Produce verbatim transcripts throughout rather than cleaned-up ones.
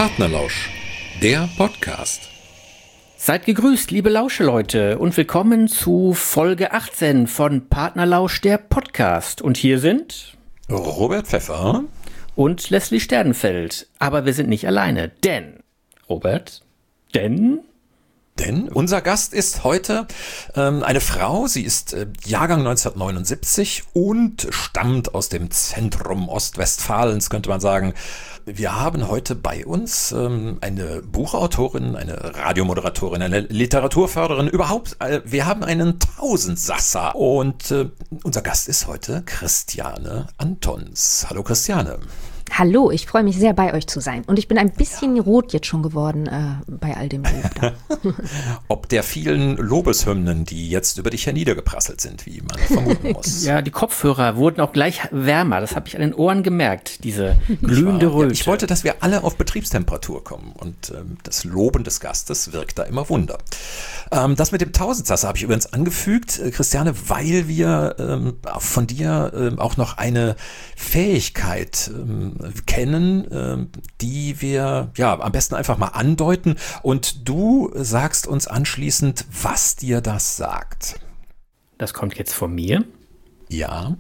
Partnerlausch, der Podcast. Seid gegrüßt, liebe Lauscheleute, und willkommen zu Folge achtzehn von Partnerlausch, der Podcast. Und hier sind Robert Pfeffer und Leslie Sternenfeld. Aber wir sind nicht alleine, denn, Robert, denn... Denn unser Gast ist heute ähm, eine Frau, sie ist äh, Jahrgang neunzehnhundertneunundsiebzig und stammt aus dem Zentrum Ostwestfalens, könnte man sagen. Wir haben heute bei uns ähm, eine Buchautorin, eine Radiomoderatorin, eine Literaturförderin, überhaupt, äh, wir haben einen Tausendsasser. Und äh, unser Gast ist heute Christiane Antons. Hallo Christiane. Hallo, ich freue mich sehr, bei euch zu sein. Und ich bin ein bisschen ja. rot jetzt schon geworden äh, bei all dem Lob da. Ob der vielen Lobeshymnen, die jetzt über dich herniedergeprasselt sind, wie man vermuten muss. Ja, die Kopfhörer wurden auch gleich wärmer. Das habe ich an den Ohren gemerkt, diese glühende Röte. Ja, ich wollte, dass wir alle auf Betriebstemperatur kommen. Und ähm, das Loben des Gastes wirkt da immer Wunder. Ähm, das mit dem Tausendsasser habe ich übrigens angefügt, äh, Christiane, weil wir ähm, von dir ähm, auch noch eine Fähigkeit ähm, kennen, äh, die wir ja am besten einfach mal andeuten. Und du sagst uns anschließend, was dir das sagt. Das kommt jetzt von mir. Ja.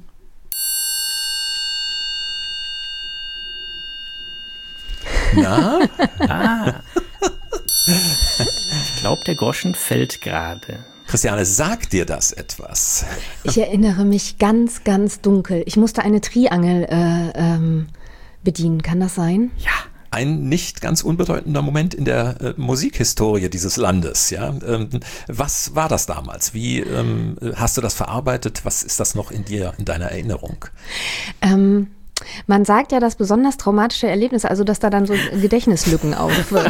Na? ah. Ich glaube, der Groschen fällt gerade. Christiane, sagt dir das etwas? Ich erinnere mich ganz, ganz dunkel. Ich musste eine Triangel äh, ähm, bedienen. Kann das sein? Ja. Ein nicht ganz unbedeutender Moment in der äh, Musikhistorie dieses Landes. Ja? Ähm, was war das damals? Wie ähm, hast du das verarbeitet? Was ist das noch in dir, in deiner Erinnerung? Ähm, man sagt ja, dass besonders traumatische Erlebnisse, also dass da dann so Gedächtnislücken auf,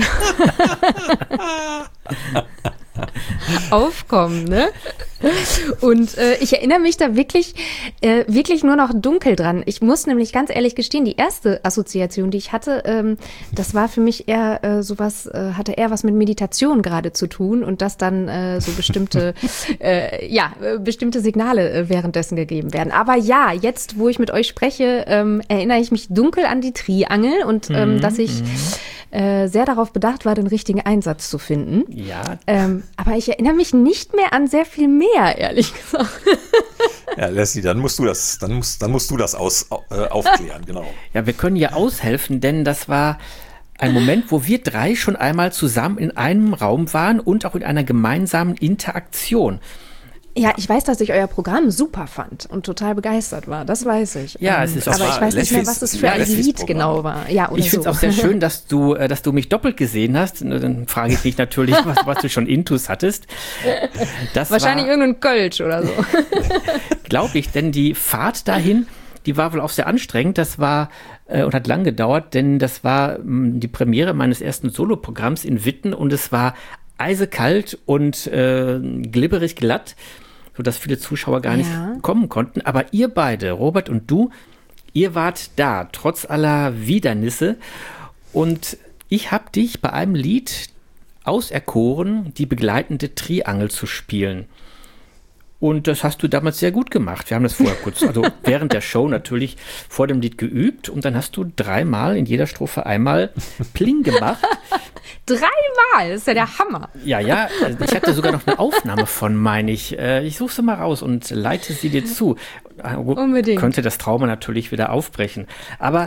aufkommen, ne? Und äh, ich erinnere mich da wirklich, äh, wirklich nur noch dunkel dran. Ich muss nämlich ganz ehrlich gestehen, die erste Assoziation, die ich hatte, ähm, das war für mich eher äh, sowas, äh, hatte eher was mit Meditation gerade zu tun und dass dann äh, so bestimmte, äh, ja, äh, bestimmte Signale äh, währenddessen gegeben werden. Aber ja, jetzt, wo ich mit euch spreche, ähm, erinnere ich mich dunkel an die Triangel und ähm, mhm. dass ich äh, sehr darauf bedacht war, den richtigen Einsatz zu finden. Ja. Ähm, aber ich erinnere mich nicht mehr an sehr viel mehr, ehrlich gesagt. Ja, Leslie, dann musst du das, dann musst, dann musst du das aus, äh, aufklären, genau. Ja, wir können ja aushelfen, denn das war ein Moment, wo wir drei schon einmal zusammen in einem Raum waren und auch in einer gemeinsamen Interaktion. Ja, ich weiß, dass ich euer Programm super fand und total begeistert war. Das weiß ich. Ja, es ist auch aber ich weiß nicht mehr, was es für ja, ein Lied genau war. Ja, oder ich finde es so. auch sehr schön, dass du, dass du mich doppelt gesehen hast. Dann frage ich dich natürlich, was, was du schon Intus hattest. Das Wahrscheinlich war, irgendein Kölsch oder so. Glaube ich, denn die Fahrt dahin, die war wohl auch sehr anstrengend. Das war äh, und hat lang gedauert, denn das war mh, die Premiere meines ersten Soloprogramms in Witten und es war eisekalt und äh, glibberig glatt, sodass viele Zuschauer gar nicht ja. kommen konnten. Aber ihr beide, Robert und du, ihr wart da, trotz aller Widernisse. Und ich habe dich bei einem Lied auserkoren, die begleitende Triangel zu spielen. Und das hast du damals sehr gut gemacht. Wir haben das vorher kurz, also während der Show natürlich vor dem Lied geübt. Und dann hast du dreimal in jeder Strophe einmal Pling gemacht. Dreimal? Das ist ja der Hammer. Ja, ja, ich hatte sogar noch eine Aufnahme von, meine ich. Ich suche sie mal raus und leite sie dir zu. Unbedingt. Könnte das Trauma natürlich wieder aufbrechen. Aber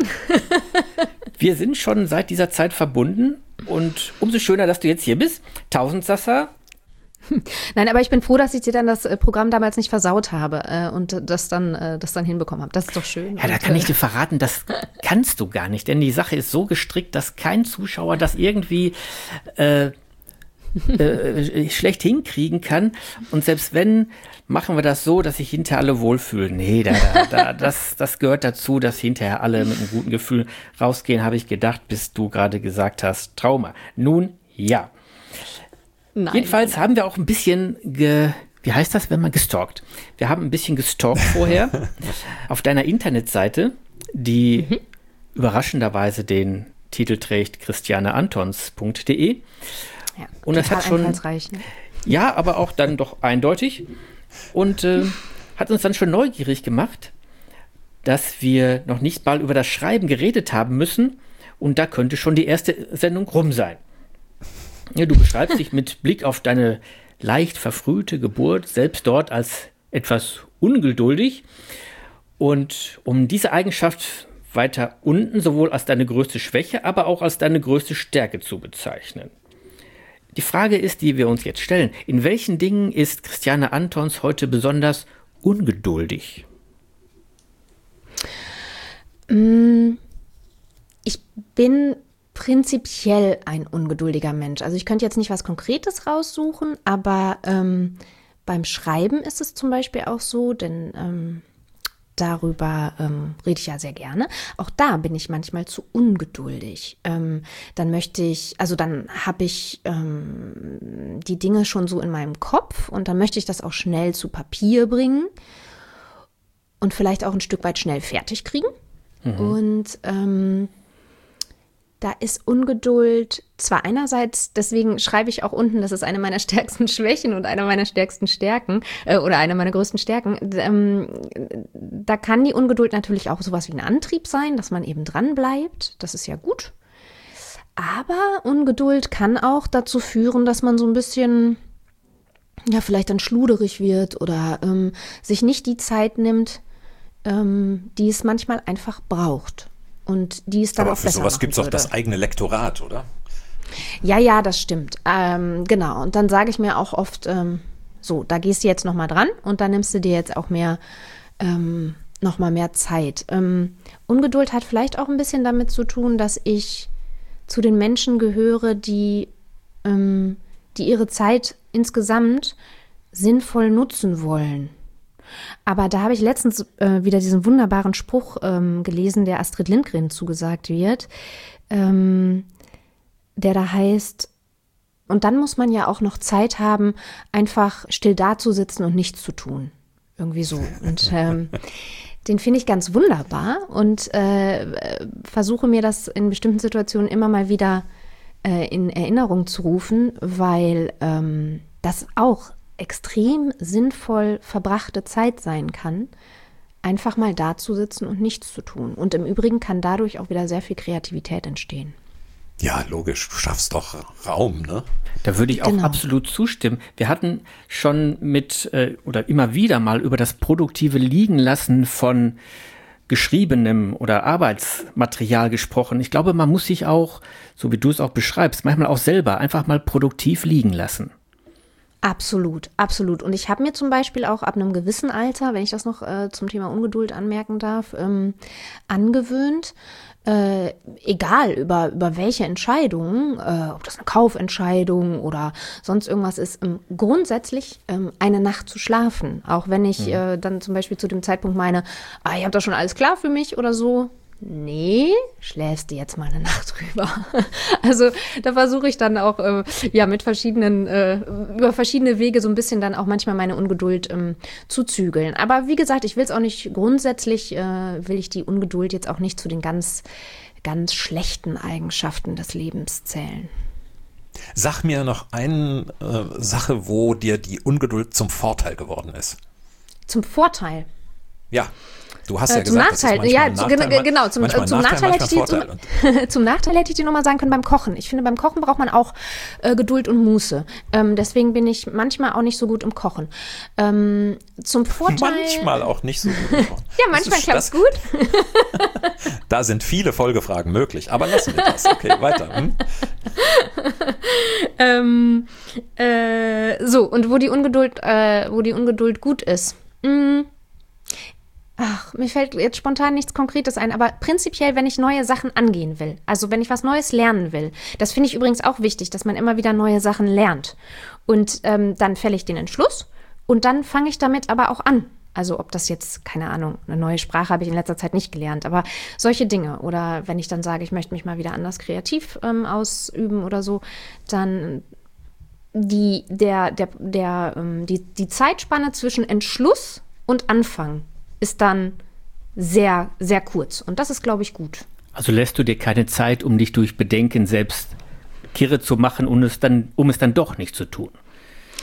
wir sind schon seit dieser Zeit verbunden. Und umso schöner, dass du jetzt hier bist. Tausendsasser. Nein, aber ich bin froh, dass ich dir dann das äh, Programm damals nicht versaut habe äh, und das dann, äh, das dann hinbekommen habe. Das ist doch schön. Ja, da und, kann äh, ich dir verraten, das kannst du gar nicht, denn die Sache ist so gestrickt, dass kein Zuschauer das irgendwie äh, äh, schlecht hinkriegen kann. Und selbst wenn, machen wir das so, dass sich hinterher alle wohlfühlen. Nee, da, da, da, das, das gehört dazu, dass hinterher alle mit einem guten Gefühl rausgehen, habe ich gedacht, bis du gerade gesagt hast, Trauma. Nun, ja. Nein. Jedenfalls haben wir auch ein bisschen, ge, wie heißt das, wenn man gestalkt? Wir haben ein bisschen gestalkt vorher auf deiner Internetseite, die mhm. überraschenderweise den Titel trägt christiane antons punkt de. Ja, und das hat schon, ne? ja, aber auch dann doch eindeutig und äh, hat uns dann schon neugierig gemacht, dass wir noch nicht mal über das Schreiben geredet haben müssen und da könnte schon die erste Sendung rum sein. Ja, du beschreibst dich mit Blick auf deine leicht verfrühte Geburt selbst dort als etwas ungeduldig. Und um diese Eigenschaft weiter unten sowohl als deine größte Schwäche, aber auch als deine größte Stärke zu bezeichnen. Die Frage ist, die wir uns jetzt stellen, in welchen Dingen ist Christiane Antons heute besonders ungeduldig? Ich bin prinzipiell ein ungeduldiger Mensch. Also ich könnte jetzt nicht was Konkretes raussuchen, aber ähm, beim Schreiben ist es zum Beispiel auch so, denn ähm, darüber ähm, rede ich ja sehr gerne. Auch da bin ich manchmal zu ungeduldig. Ähm, dann möchte ich, also dann habe ich ähm, die Dinge schon so in meinem Kopf und dann möchte ich das auch schnell zu Papier bringen und vielleicht auch ein Stück weit schnell fertig kriegen. Mhm. Und ähm, da ist Ungeduld zwar einerseits, deswegen schreibe ich auch unten, das ist eine meiner stärksten Schwächen und eine meiner stärksten Stärken äh, oder eine meiner größten Stärken. Ähm, da kann die Ungeduld natürlich auch sowas wie ein Antrieb sein, dass man eben dran bleibt. Das ist ja gut. Aber Ungeduld kann auch dazu führen, dass man so ein bisschen, ja, vielleicht dann schluderig wird oder ähm, sich nicht die Zeit nimmt, ähm, die es manchmal einfach braucht. Und die ist dann Aber auch für besser sowas gibt es machen auch das eigene Lektorat, oder? Ja, ja, das stimmt. Ähm, genau. Und dann sage ich mir auch oft, ähm, so, da gehst du jetzt nochmal dran und dann nimmst du dir jetzt auch mehr, ähm, nochmal mehr Zeit. Ähm, Ungeduld hat vielleicht auch ein bisschen damit zu tun, dass ich zu den Menschen gehöre, die, ähm, die ihre Zeit insgesamt sinnvoll nutzen wollen. Aber da habe ich letztens äh, wieder diesen wunderbaren Spruch ähm, gelesen, der Astrid Lindgren zugesagt wird, ähm, der da heißt, und dann muss man ja auch noch Zeit haben, einfach still dazusitzen und nichts zu tun. Irgendwie so. Und ähm, den finde ich ganz wunderbar und äh, versuche mir das in bestimmten Situationen immer mal wieder äh, in Erinnerung zu rufen, weil ähm, das auch extrem sinnvoll verbrachte Zeit sein kann, einfach mal da zu sitzen und nichts zu tun. Und im Übrigen kann dadurch auch wieder sehr viel Kreativität entstehen. Ja, logisch. Du schaffst doch Raum, ne? Da würde ich auch Genau. absolut zustimmen. Wir hatten schon mit äh, oder immer wieder mal über das produktive Liegenlassen von geschriebenem oder Arbeitsmaterial gesprochen. Ich glaube, man muss sich auch, so wie du es auch beschreibst, manchmal auch selber einfach mal produktiv liegen lassen. Absolut, absolut. Und ich habe mir zum Beispiel auch ab einem gewissen Alter, wenn ich das noch äh, zum Thema Ungeduld anmerken darf, ähm, angewöhnt, äh, egal über, über welche Entscheidungen, äh, ob das eine Kaufentscheidung oder sonst irgendwas ist, ähm, grundsätzlich ähm, eine Nacht zu schlafen. Auch wenn ich mhm. äh, dann zum Beispiel zu dem Zeitpunkt meine, ah, ich habe da schon alles klar für mich oder so. Nee, schläfst du jetzt mal eine Nacht drüber. Also da versuche ich dann auch äh, ja mit verschiedenen, äh, über verschiedene Wege so ein bisschen dann auch manchmal meine Ungeduld ähm, zu zügeln. Aber wie gesagt, ich will es auch nicht grundsätzlich, äh, will ich die Ungeduld jetzt auch nicht zu den ganz, ganz schlechten Eigenschaften des Lebens zählen. Sag mir noch eine äh, Sache, wo dir die Ungeduld zum Vorteil geworden ist. Zum Vorteil? Ja. Du hast ja äh, zum gesagt, Nachteil, das ist ja, ein Nachteil, genau, genau zum, manchmal zum, Nachteil, Nachteil hätte ich manchmal die, zum, zum Nachteil hätte ich dir nochmal sagen können beim Kochen. Ich finde, beim Kochen braucht man auch äh, Geduld und Muße. Ähm, deswegen bin ich manchmal auch nicht so gut im Kochen. Ähm, zum Vorteil... Manchmal auch nicht so gut im Kochen. Ja, manchmal klappt es gut. Da sind viele Folgefragen möglich, aber lassen wir das. Okay, weiter. Hm? ähm, äh, so, und wo die Ungeduld, äh, wo die Ungeduld gut ist. Mh, Ach, mir fällt jetzt spontan nichts Konkretes ein, aber prinzipiell, wenn ich neue Sachen angehen will, also wenn ich was Neues lernen will, das finde ich übrigens auch wichtig, dass man immer wieder neue Sachen lernt. Und ähm, dann fälle ich den Entschluss und dann fange ich damit aber auch an. Also ob das jetzt, keine Ahnung, eine neue Sprache habe ich in letzter Zeit nicht gelernt, aber solche Dinge. Oder wenn ich dann sage, ich möchte mich mal wieder anders kreativ ähm, ausüben oder so, dann die, der, der, der, ähm, die, die Zeitspanne zwischen Entschluss und Anfang ist dann sehr, sehr kurz. Und das ist, glaube ich, gut. Also lässt du dir keine Zeit, um dich durch Bedenken selbst kirre zu machen, um es dann, um es dann doch nicht zu tun?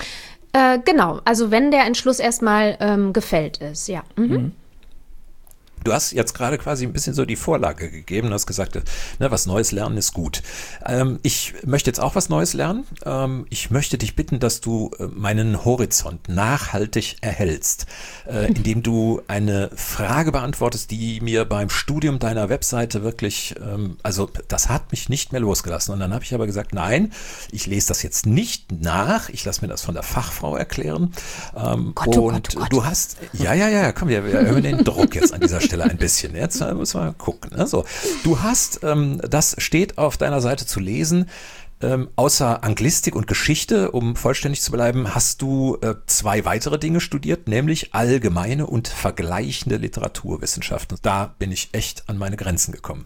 Äh, genau, also wenn der Entschluss erstmal ähm, gefällt ist, ja. Mhm. Mhm. Du hast jetzt gerade quasi ein bisschen so die Vorlage gegeben, du hast gesagt, ne, was Neues lernen ist gut. Ähm, ich möchte jetzt auch was Neues lernen. Ähm, ich möchte dich bitten, dass du äh, meinen Horizont nachhaltig erhältst, äh, indem du eine Frage beantwortest, die mir beim Studium deiner Webseite wirklich, ähm, also das hat mich nicht mehr losgelassen. Und dann habe ich aber gesagt, nein, ich lese das jetzt nicht nach, ich lasse mir das von der Fachfrau erklären. Ähm, Gott, oh und Gott, oh Gott. du hast, ja, ja, ja, komm, wir, wir erhöhen den Druck jetzt an dieser Stelle ein bisschen. Jetzt müssen wir gucken. Also, du hast, ähm, das steht auf deiner Seite zu lesen, ähm, außer Anglistik und Geschichte, um vollständig zu bleiben, hast du äh, zwei weitere Dinge studiert, nämlich allgemeine und vergleichende Literaturwissenschaften. Da bin ich echt an meine Grenzen gekommen.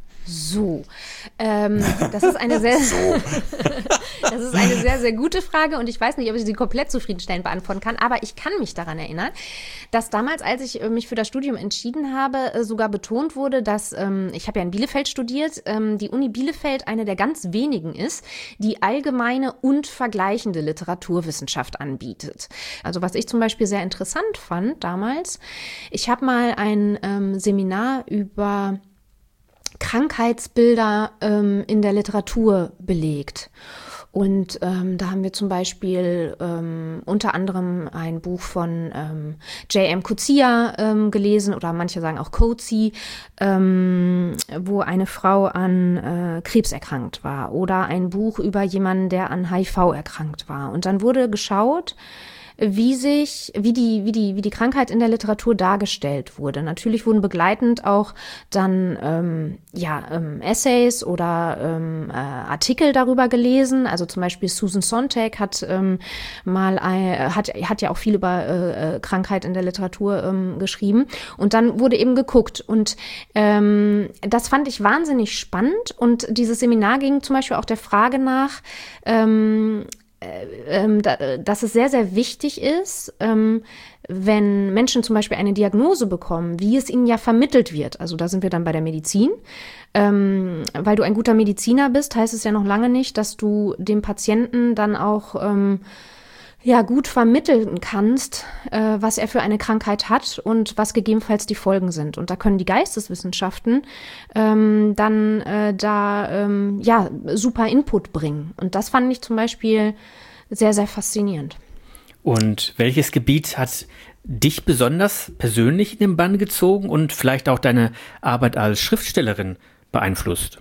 So, ähm, das ist eine sehr, So. das ist eine sehr, sehr gute Frage und ich weiß nicht, ob ich sie komplett zufriedenstellend beantworten kann, aber ich kann mich daran erinnern, dass damals, als ich äh, mich für das Studium entschieden habe, äh, sogar betont wurde, dass, ähm, ich habe ja in Bielefeld studiert, ähm, die Uni Bielefeld eine der ganz wenigen ist, die allgemeine und vergleichende Literaturwissenschaft anbietet. Also was ich zum Beispiel sehr interessant fand damals, ich habe mal ein ähm, Seminar über Krankheitsbilder ähm, in der Literatur belegt. Und ähm, da haben wir zum Beispiel ähm, unter anderem ein Buch von ähm, J M Coetzee ähm, gelesen, oder manche sagen auch Coetzee, ähm, wo eine Frau an äh, Krebs erkrankt war, oder ein Buch über jemanden, der an H I V erkrankt war. Und dann wurde geschaut, wie sich, wie die, wie die, wie die Krankheit in der Literatur dargestellt wurde. Natürlich wurden begleitend auch dann ähm, ja ähm, Essays oder ähm, äh, Artikel darüber gelesen. Also zum Beispiel Susan Sontag hat ähm, mal ein, hat hat ja auch viel über äh, Krankheit in der Literatur ähm, geschrieben. Und dann wurde eben geguckt. Und ähm, das fand ich wahnsinnig spannend. Und dieses Seminar ging zum Beispiel auch der Frage nach, ähm, dass es sehr, sehr wichtig ist, wenn Menschen zum Beispiel eine Diagnose bekommen, wie es ihnen ja vermittelt wird. Also da sind wir dann bei der Medizin. Weil du ein guter Mediziner bist, heißt es ja noch lange nicht, dass du dem Patienten dann auch ja gut vermitteln kannst, äh, was er für eine Krankheit hat und was gegebenenfalls die Folgen sind. Und da können die Geisteswissenschaften ähm, dann äh, da ähm, ja super Input bringen. Und das fand ich zum Beispiel sehr, sehr faszinierend. Und welches Gebiet hat dich besonders persönlich in den Bann gezogen und vielleicht auch deine Arbeit als Schriftstellerin beeinflusst?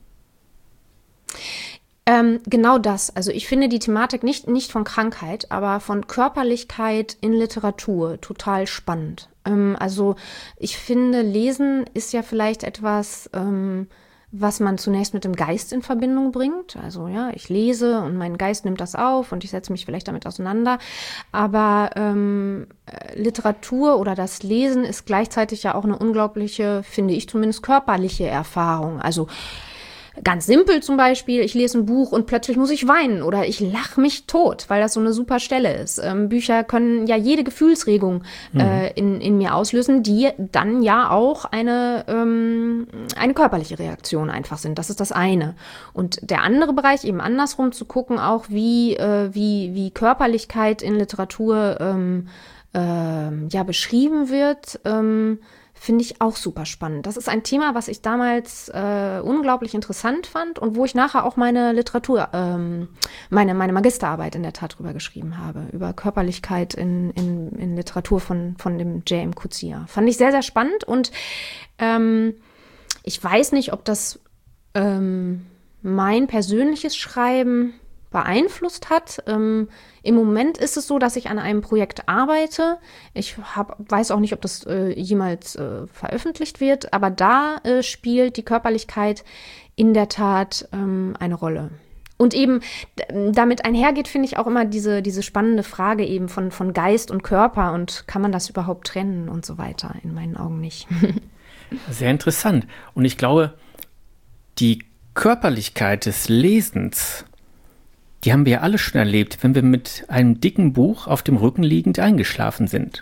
Ähm, genau das. Also ich finde die Thematik nicht, nicht von Krankheit, aber von Körperlichkeit in Literatur total spannend. Ähm, also ich finde, Lesen ist ja vielleicht etwas, ähm, was man zunächst mit dem Geist in Verbindung bringt. Also ja, ich lese und mein Geist nimmt das auf und ich setze mich vielleicht damit auseinander. Aber ähm, Literatur oder das Lesen ist gleichzeitig ja auch eine unglaubliche, finde ich zumindest, körperliche Erfahrung. Also ganz simpel zum Beispiel, ich lese ein Buch und plötzlich muss ich weinen oder ich lache mich tot, weil das so eine super Stelle ist. Ähm, Bücher können ja jede Gefühlsregung äh, in, in mir auslösen, die dann ja auch eine, ähm, eine körperliche Reaktion einfach sind. Das ist das eine. Und der andere Bereich, eben andersrum zu gucken, auch wie, äh, wie, wie Körperlichkeit in Literatur ähm, äh, ja beschrieben wird, ähm, finde ich auch super spannend. Das ist ein Thema, was ich damals äh, unglaublich interessant fand und wo ich nachher auch meine Literatur, ähm, meine, meine Magisterarbeit in der Tat drüber geschrieben habe, über Körperlichkeit in, in, in Literatur von, von dem J M Coetzee. Fand ich sehr, sehr spannend und ähm, ich weiß nicht, ob das ähm, mein persönliches Schreiben beeinflusst hat. Ähm, Im Moment ist es so, dass ich an einem Projekt arbeite. Ich hab, weiß auch nicht, ob das äh, jemals äh, veröffentlicht wird, aber da äh, spielt die Körperlichkeit in der Tat ähm, eine Rolle. Und eben d- damit einhergeht, finde ich auch immer diese, diese spannende Frage eben von, von Geist und Körper und kann man das überhaupt trennen und so weiter. In meinen Augen nicht. Sehr interessant. Und ich glaube, die Körperlichkeit des Lesens, die haben wir ja alle schon erlebt, wenn wir mit einem dicken Buch auf dem Rücken liegend eingeschlafen sind.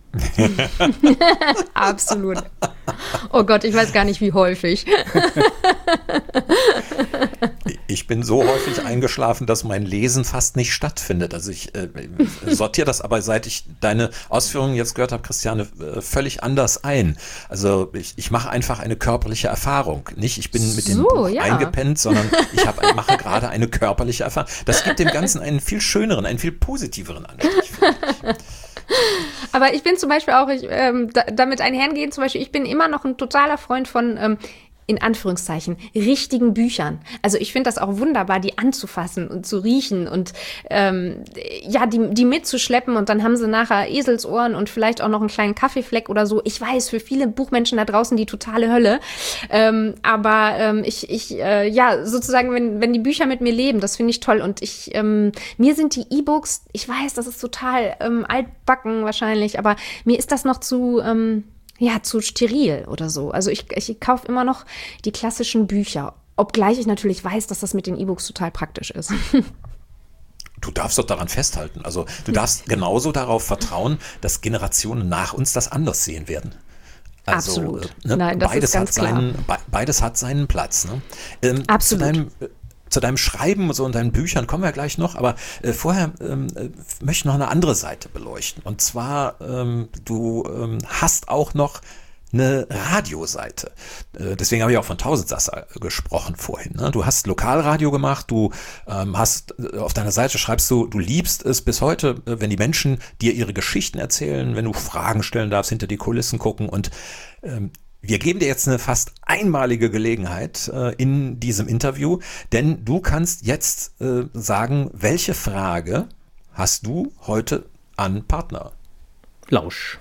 Absolut. Oh Gott, ich weiß gar nicht, wie häufig. Ich bin so häufig eingeschlafen, dass mein Lesen fast nicht stattfindet. Also ich äh, sortiere das aber, seit ich deine Ausführungen jetzt gehört habe, Christiane, äh, völlig anders ein. Also ich, ich mache einfach eine körperliche Erfahrung. Nicht, ich bin mit dem So, Buch ja. eingepennt, sondern ich hab, mache gerade eine körperliche Erfahrung. Das gibt dem Ganzen einen viel schöneren, einen viel positiveren Anstrich, finde ich. Aber ich bin zum Beispiel auch, ich, ähm, da, damit einhergehen, zum Beispiel, ich bin immer noch ein totaler Freund von, ähm, in Anführungszeichen, richtigen Büchern. Also ich finde das auch wunderbar, die anzufassen und zu riechen und ähm, ja, die, die mitzuschleppen und dann haben sie nachher Eselsohren und vielleicht auch noch einen kleinen Kaffeefleck oder so. Ich weiß, für viele Buchmenschen da draußen die totale Hölle. Ähm, aber ähm, ich, ich äh, ja, sozusagen, wenn, wenn die Bücher mit mir leben, das finde ich toll. Und ich, ähm, mir sind die E-Books, ich weiß, das ist total ähm, altbacken wahrscheinlich, aber mir ist das noch zu... Ähm, ja, zu steril oder so. Also ich, ich kaufe immer noch die klassischen Bücher, obgleich ich natürlich weiß, dass das mit den E-Books total praktisch ist. Du darfst doch daran festhalten. Also du darfst genauso darauf vertrauen, dass Generationen nach uns das anders sehen werden. Also, Absolut. Äh, ne? Nein, das beides ist ganz hat seinen, be beides hat seinen Platz. Ne? Ähm, Absolut. Zu deinem, äh, Zu deinem Schreiben so und deinen Büchern kommen wir gleich noch, aber äh, vorher ähm, äh, möchte ich noch eine andere Seite beleuchten. Und zwar, ähm, du ähm, hast auch noch eine Radioseite. Äh, deswegen habe ich auch von Tausendsasser gesprochen vorhin. Ne? Du hast Lokalradio gemacht, du ähm, hast äh, auf deiner Seite schreibst du, du liebst es bis heute, äh, wenn die Menschen dir ihre Geschichten erzählen, wenn du Fragen stellen darfst, hinter die Kulissen gucken und ähm, wir geben dir jetzt eine fast einmalige Gelegenheit äh, in diesem Interview, denn du kannst jetzt äh, sagen, welche Frage hast du heute an Partner? Lausch.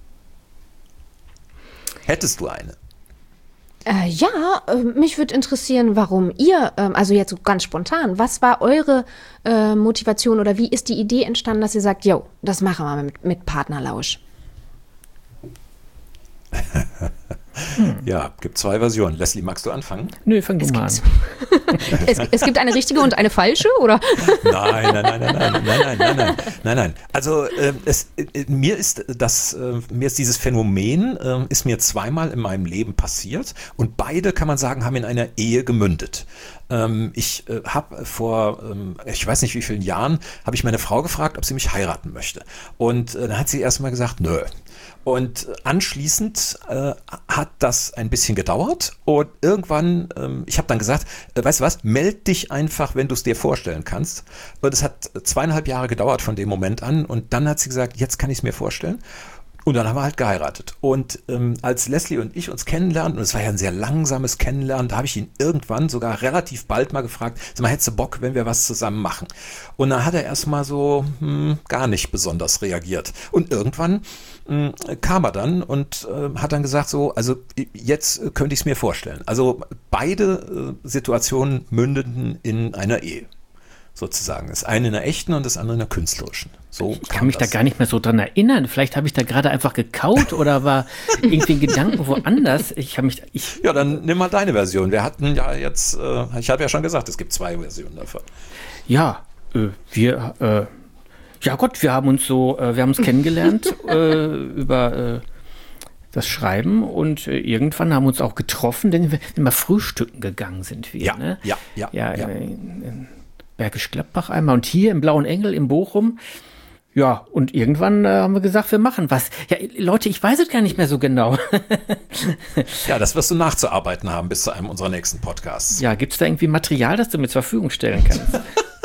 Hättest du eine? Äh, ja, äh, mich würde interessieren, warum ihr, ähm, also jetzt so ganz spontan, was war eure äh, Motivation oder wie ist die Idee entstanden, dass ihr sagt, jo, das machen wir mit, mit Partnerlausch? Hm. Ja, gibt zwei Versionen. Leslie, magst du anfangen? Nö, fang du mal an. es, es gibt eine richtige und eine falsche, oder? Nein, nein, nein, nein, nein, nein, nein, nein, nein, nein, nein. Also äh, es, äh, mir ist das, äh, mir ist dieses Phänomen, äh, ist mir zweimal in meinem Leben passiert und beide, kann man sagen, haben in einer Ehe gemündet. Ähm, ich äh, habe vor, ähm, ich weiß nicht wie vielen Jahren, habe ich meine Frau gefragt, ob sie mich heiraten möchte. Und äh, dann hat sie erstmal gesagt, nö. Und anschließend äh, hat das ein bisschen gedauert und irgendwann, ähm, ich habe dann gesagt, äh, weißt du was, meld dich einfach, wenn du es dir vorstellen kannst. Und es hat zweieinhalb Jahre gedauert von dem Moment an und dann hat sie gesagt, jetzt kann ich es mir vorstellen. Und dann haben wir halt geheiratet. Und ähm, als Leslie und ich uns kennenlernten, und es war ja ein sehr langsames Kennenlernen, da habe ich ihn irgendwann sogar relativ bald mal gefragt, sag mal, hättest du Bock, wenn wir was zusammen machen? Und dann hat er erstmal so hm, gar nicht besonders reagiert. Und irgendwann hm, kam er dann und äh, hat dann gesagt so, also jetzt könnte ich es mir vorstellen. Also beide äh, Situationen mündeten in einer Ehe. Sozusagen. Das eine in der echten und das andere in der künstlerischen. So ich kann mich das. da gar nicht mehr so dran erinnern. Vielleicht habe ich da gerade einfach gekaut oder war irgendwie ein Gedanken woanders. Ich habe mich. Ich ja, dann nimm mal deine Version. Wir hatten ja jetzt, äh, ich habe ja schon gesagt, es gibt zwei Versionen davon. Ja, äh, wir, äh, ja Gott, wir haben uns so, äh, wir haben uns kennengelernt äh, über äh, das Schreiben und äh, irgendwann haben wir uns auch getroffen, denn wir immer frühstücken gegangen sind wir. Ja, ne? ja, ja. Ja, ja. Äh, in, Bergisch Gladbach einmal und hier im Blauen Engel in Bochum. Ja, und irgendwann äh, haben wir gesagt, wir machen was. Ja, Leute, ich weiß es gar nicht mehr so genau. Ja, das wirst du nachzuarbeiten haben bis zu einem unserer nächsten Podcasts. Ja, gibt es da irgendwie Material, das du mir zur Verfügung stellen kannst?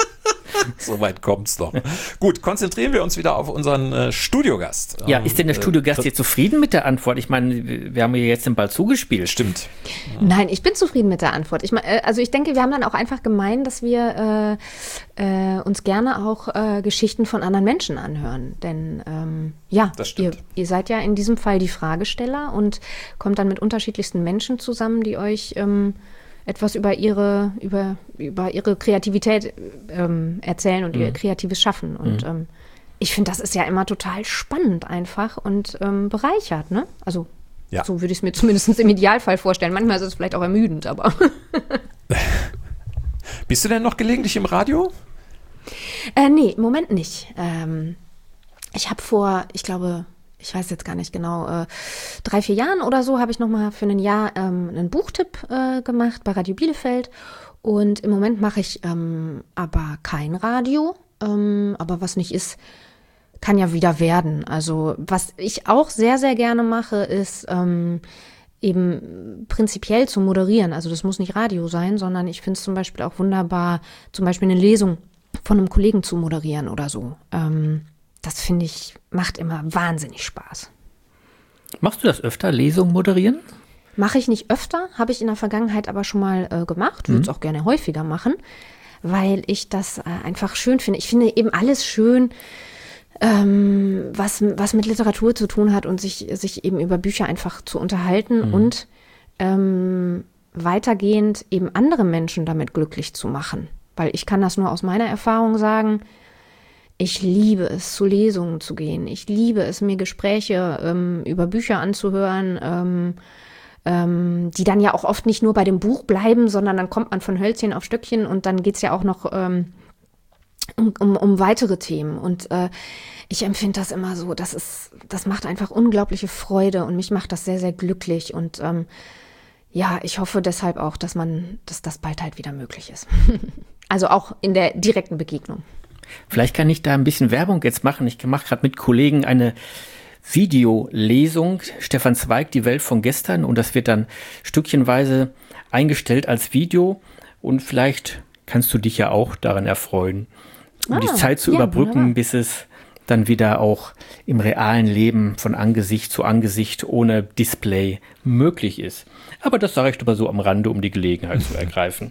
So weit kommt's doch. Gut, konzentrieren wir uns wieder auf unseren äh, Studiogast. Ja, ist denn der Ähm, Studiogast äh, jetzt zufrieden mit der Antwort? Ich meine, wir haben ja jetzt den Ball zugespielt. Stimmt. Nein, ich bin zufrieden mit der Antwort. Ich, mein, also ich denke, wir haben dann auch einfach gemeint, dass wir äh, äh, uns gerne auch äh, Geschichten von anderen Menschen anhören. Denn ähm, ja, Das ihr, stimmt. ihr seid ja in diesem Fall die Fragesteller und kommt dann mit unterschiedlichsten Menschen zusammen, die euch ähm, etwas über ihre, über, über ihre Kreativität ähm, erzählen und mhm. ihr kreatives Schaffen. Und mhm. ähm, ich finde, das ist ja immer total spannend einfach und ähm, bereichert, ne? Also Ja. so würde ich es mir zumindest im Idealfall vorstellen. Manchmal ist es vielleicht auch ermüdend, aber Bist du denn noch gelegentlich im Radio? äh, nee, im Moment nicht. Ähm, ich habe vor, ich glaube, ich weiß jetzt gar nicht genau, äh, drei, vier Jahren oder so habe ich nochmal für ein Jahr ähm, einen Buchtipp äh, gemacht bei Radio Bielefeld. Und im Moment mache ich ähm, aber kein Radio. Ähm, aber was nicht ist, kann ja wieder werden. Also was ich auch sehr, sehr gerne mache, ist ähm, eben prinzipiell zu moderieren. Also das muss nicht Radio sein, sondern ich finde es zum Beispiel auch wunderbar, zum Beispiel eine Lesung von einem Kollegen zu moderieren oder so. Ähm, das finde ich, macht immer wahnsinnig Spaß. Machst du das öfter, Lesungen moderieren? Mache ich nicht öfter, habe ich in der Vergangenheit aber schon mal äh, gemacht, würde es mhm. auch gerne häufiger machen, weil ich das äh, einfach schön finde. Ich finde eben alles schön, ähm, was, was mit Literatur zu tun hat und sich, sich eben über Bücher einfach zu unterhalten mhm. und ähm, weitergehend eben andere Menschen damit glücklich zu machen. Weil ich kann das nur aus meiner Erfahrung sagen, ich liebe es, zu Lesungen zu gehen. Ich liebe es, mir Gespräche ähm, über Bücher anzuhören, ähm, ähm, die dann ja auch oft nicht nur bei dem Buch bleiben, sondern dann kommt man von Hölzchen auf Stöckchen und dann geht es ja auch noch ähm, um, um, um weitere Themen. Und äh, ich empfinde das immer so, das ist, das macht einfach unglaubliche Freude und mich macht das sehr, sehr glücklich. Und ähm, ja, ich hoffe deshalb auch, dass man, dass das bald halt wieder möglich ist. Also auch in der direkten Begegnung. Vielleicht kann ich da ein bisschen Werbung jetzt machen. Ich mache gerade mit Kollegen eine Videolesung, Stefan Zweig, die Welt von gestern, und das wird dann stückchenweise eingestellt als Video und vielleicht kannst du dich ja auch daran erfreuen, um ah, die Zeit zu ja, überbrücken, wunderbar. Bis es dann wieder auch im realen Leben von Angesicht zu Angesicht ohne Display möglich ist. Aber das sage ich aber so am Rande, um die Gelegenheit zu ergreifen.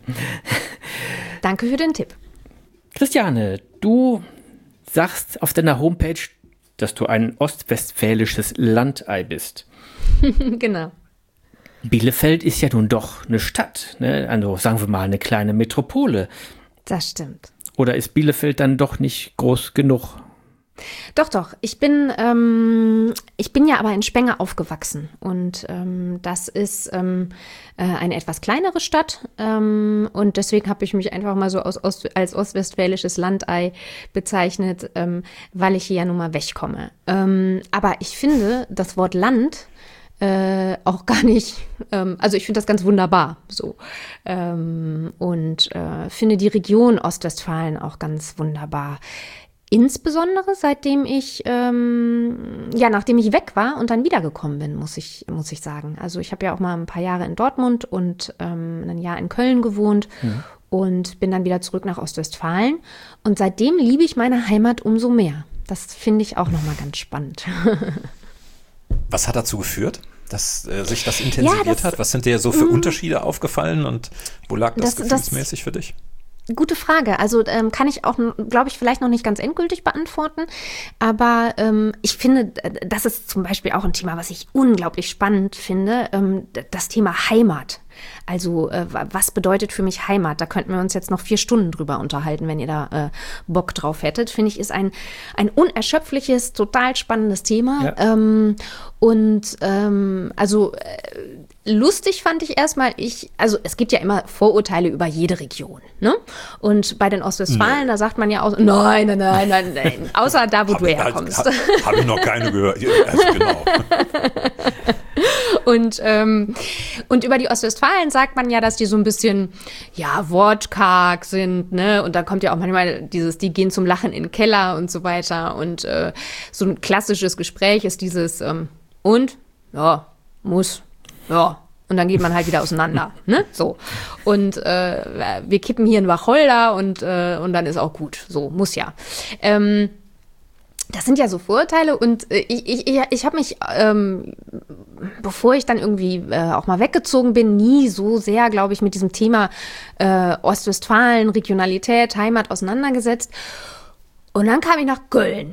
Danke für den Tipp. Christiane, du sagst auf deiner Homepage, dass du ein ostwestfälisches Landei bist. Genau. Bielefeld ist ja nun doch eine Stadt, ne? Also sagen wir mal eine kleine Metropole. Das stimmt. Oder ist Bielefeld dann doch nicht groß genug? Doch, doch. Ich bin, ähm, ich bin ja aber in Spenge aufgewachsen und ähm, das ist ähm, äh, eine etwas kleinere Stadt ähm, und deswegen habe ich mich einfach mal so aus Ost, als ostwestfälisches Landei bezeichnet, ähm, weil ich hier ja nun mal wegkomme. Ähm, aber ich finde das Wort Land äh, auch gar nicht, ähm, also ich finde das ganz wunderbar so ähm, und äh, finde die Region Ostwestfalen auch ganz wunderbar. Insbesondere seitdem ich, ähm, ja, nachdem ich weg war und dann wiedergekommen bin, muss ich, muss ich sagen. Also ich habe ja auch mal ein paar Jahre in Dortmund und ähm, ein Jahr in Köln gewohnt mhm. und bin dann wieder zurück nach Ostwestfalen. Und seitdem liebe ich meine Heimat umso mehr. Das finde ich auch nochmal ganz spannend. Was hat dazu geführt, dass äh, sich das intensiviert ja, das, hat? Was sind dir so für mh, Unterschiede aufgefallen und wo lag das, das gefühlsmäßig das, für dich? Gute Frage. Also ähm, kann ich auch, glaube ich, vielleicht noch nicht ganz endgültig beantworten. Aber ähm, ich finde, das ist zum Beispiel auch ein Thema, was ich unglaublich spannend finde. Ähm, das Thema Heimat. Also äh, was bedeutet für mich Heimat? Da könnten wir uns jetzt noch vier Stunden drüber unterhalten, wenn ihr da äh, Bock drauf hättet. Finde ich, ist ein, ein unerschöpfliches, total spannendes Thema. Ja. Ähm, und ähm, also äh, lustig fand ich erstmal, ich, also es gibt ja immer Vorurteile über jede Region, ne? Und bei den Ostwestfalen, nee. da sagt man ja auch, nein, nein, nein, nein, nein, außer da, wo hab, du herkommst. Habe hab ich noch keine gehört. Also genau. Und, ähm, und über die Ostwestfalen sagt man ja, dass die so ein bisschen, ja, wortkarg sind, ne? Und da kommt ja auch manchmal dieses, die gehen zum Lachen in den Keller und so weiter. Und äh, so ein klassisches Gespräch ist dieses, ähm, und? Ja, muss. Ja. Und dann geht man halt wieder auseinander, ne? So. Und äh, wir kippen hier einen Wacholder und, äh, und dann ist auch gut. So, muss ja. Ähm, Das sind ja so Vorurteile und äh, ich, ich, ich habe mich, ähm, bevor ich dann irgendwie äh, auch mal weggezogen bin, nie so sehr, glaube ich, mit diesem Thema äh, Ostwestfalen, Regionalität, Heimat auseinandergesetzt. Und dann kam ich nach Köln.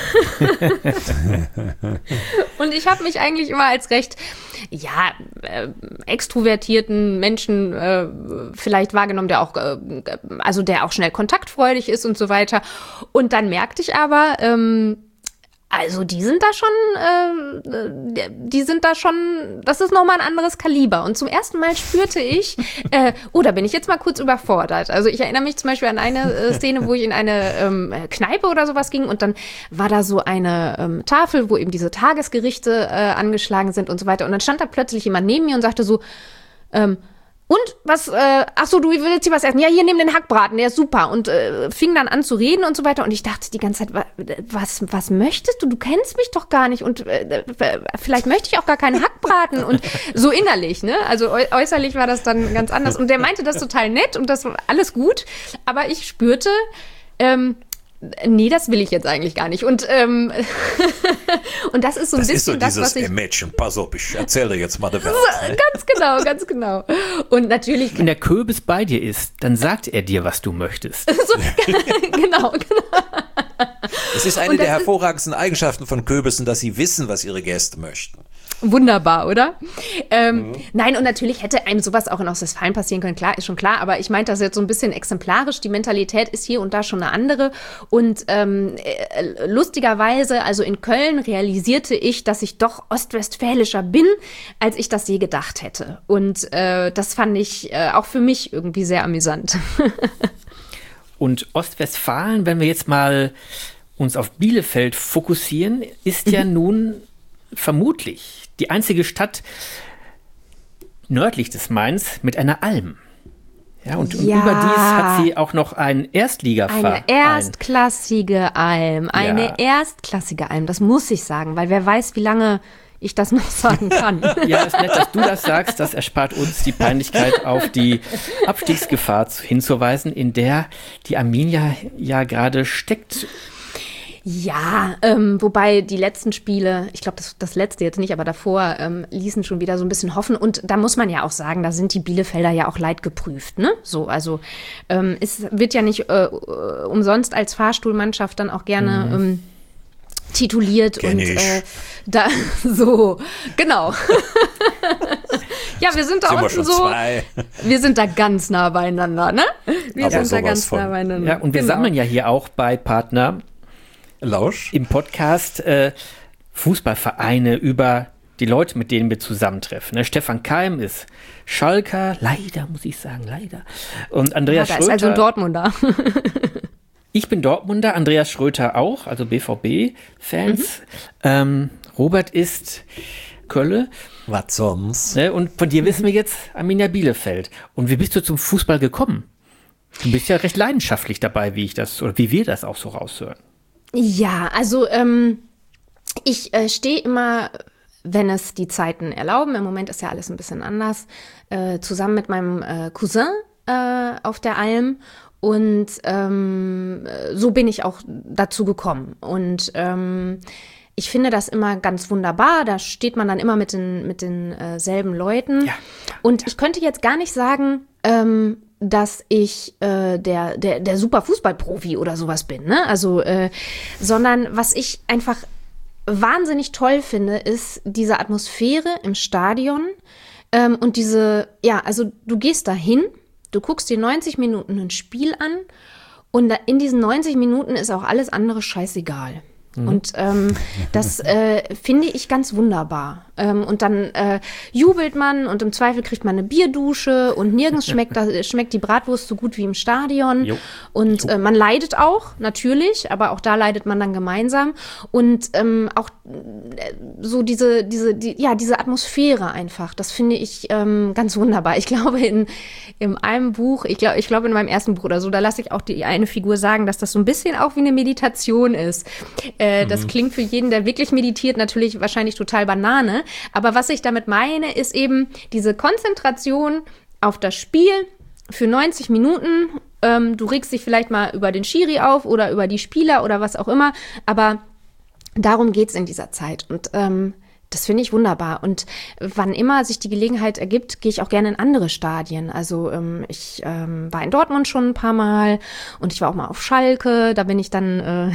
Und ich habe mich eigentlich immer als recht, ja, äh, extrovertierten Menschen äh, vielleicht wahrgenommen, der auch, äh, also der auch schnell kontaktfreudig ist und so weiter. Und dann merkte ich aber, ähm, also die sind da schon, äh, die sind da schon, das ist nochmal ein anderes Kaliber. Und zum ersten Mal spürte ich, äh, oh, da bin ich jetzt mal kurz überfordert. Also ich erinnere mich zum Beispiel an eine äh, Szene, wo ich in eine ähm, Kneipe oder sowas ging und dann war da so eine ähm, Tafel, wo eben diese Tagesgerichte äh, angeschlagen sind und so weiter. Und dann stand da plötzlich jemand neben mir und sagte so, ähm, und was, äh, ach so, du willst hier was essen? Ja, hier, nimm den Hackbraten, der ist super. Und äh, fing dann an zu reden und so weiter. Und ich dachte die ganze Zeit, was, was möchtest du? Du kennst mich doch gar nicht. Und äh, vielleicht möchte ich auch gar keinen Hackbraten. Und so innerlich, ne? Also äußerlich war das dann ganz anders. Und der meinte das total nett und das war alles gut. Aber ich spürte, ähm, nee, das will ich jetzt eigentlich gar nicht. Und, ähm, und das ist so ein das bisschen ist so das, dieses, was ich... Ey Mädchen, pass auf, ich erzähle jetzt mal der Welt. Ne? Ganz genau, ganz genau. Und natürlich... Wenn der Köbis bei dir ist, dann sagt er dir, was du möchtest. so, genau, genau. Es ist eine der hervorragendsten Eigenschaften von Köbissen, dass sie wissen, was ihre Gäste möchten. Wunderbar, oder? Ähm, mhm. Nein, und natürlich hätte einem sowas auch in Ostwestfalen passieren können, klar, ist schon klar, aber ich meinte das jetzt so ein bisschen exemplarisch, die Mentalität ist hier und da schon eine andere und ähm, äh, lustigerweise, also in Köln realisierte ich, dass ich doch ostwestfälischer bin, als ich das je gedacht hätte und äh, das fand ich äh, auch für mich irgendwie sehr amüsant. Und Ostwestfalen, wenn wir jetzt mal uns auf Bielefeld fokussieren, ist ja mhm. nun vermutlich die einzige Stadt nördlich des Mains mit einer Alm. Ja, und ja. überdies hat sie auch noch einen Erstligaverein. Eine erstklassige Alm. Eine ja. erstklassige Alm, das muss ich sagen, weil wer weiß, wie lange ich das noch sagen kann. Ja, ist nett, dass du das sagst. Das erspart uns die Peinlichkeit, auf die Abstiegsgefahr hinzuweisen, in der die Arminia ja gerade steckt. Ja, ähm, wobei die letzten Spiele, ich glaube, das, das letzte jetzt nicht, aber davor ähm, ließen schon wieder so ein bisschen hoffen. Und da muss man ja auch sagen, da sind die Bielefelder ja auch leidgeprüft, ne? So, also ähm, es wird ja nicht äh, umsonst als Fahrstuhlmannschaft dann auch gerne mhm. ähm, tituliert. Kenn und ich. äh, da so, genau. Ja, wir sind da sind wir unten schon so, zwei. wir sind da ganz nah beieinander, ne? Wir Aber sind da ganz von. nah beieinander. Ja, und wir genau. sammeln ja hier auch bei Partner Lausch. im Podcast äh, Fußballvereine über die Leute, mit denen wir zusammentreffen. Ne? Stefan Keim ist Schalker, leider, muss ich sagen, leider. Und Andreas ja, da Schröter. ist also ein Dortmunder. Ich bin Dortmunder, Andreas Schröter auch, also B V B-Fans. Mhm. Ähm, Robert ist Kölle. Was sonst? Ne? Und von dir wissen wir jetzt Arminia Bielefeld. Und wie bist du zum Fußball gekommen? Du bist ja recht leidenschaftlich dabei, wie ich das, oder wie wir das auch so raushören. Ja, also ähm, ich äh, stehe immer, wenn es die Zeiten erlauben, im Moment ist ja alles ein bisschen anders, äh, zusammen mit meinem äh, Cousin äh, auf der Alm und ähm, so bin ich auch dazu gekommen und ähm, ich finde das immer ganz wunderbar, da steht man dann immer mit den, mit den äh, selben Leuten Ja. und ich könnte jetzt gar nicht sagen, ähm, dass ich äh, der, der, der super Fußballprofi oder sowas bin, ne? Also, äh, sondern was ich einfach wahnsinnig toll finde, ist diese Atmosphäre im Stadion ähm, und diese, ja, also du gehst da hin, du guckst dir neunzig Minuten ein Spiel an und da, in diesen neunzig Minuten ist auch alles andere scheißegal. Mhm. Und ähm, das äh, finde ich ganz wunderbar. Ähm, und dann äh, jubelt man und im Zweifel kriegt man eine Bierdusche und nirgends schmeckt, da, schmeckt die Bratwurst so gut wie im Stadion. Jo. Und äh, man leidet auch, natürlich, aber auch da leidet man dann gemeinsam. Und ähm, auch äh, so diese, diese, die, ja, diese Atmosphäre einfach, das finde ich ähm, ganz wunderbar. Ich glaube, in, in einem Buch, ich glaube, ich glaube in meinem ersten Buch oder so, da lasse ich auch die eine Figur sagen, dass das so ein bisschen auch wie eine Meditation ist. Äh, mhm. Das klingt für jeden, der wirklich meditiert, natürlich wahrscheinlich total Banane. Aber was ich damit meine, ist eben diese Konzentration auf das Spiel für neunzig Minuten. Ähm, du regst dich vielleicht mal über den Schiri auf oder über die Spieler oder was auch immer. Aber darum geht's in dieser Zeit. Und ähm, das finde ich wunderbar. Und wann immer sich die Gelegenheit ergibt, gehe ich auch gerne in andere Stadien. Also ähm, ich ähm, war in Dortmund schon ein paar Mal und ich war auch mal auf Schalke. Da bin ich dann, äh,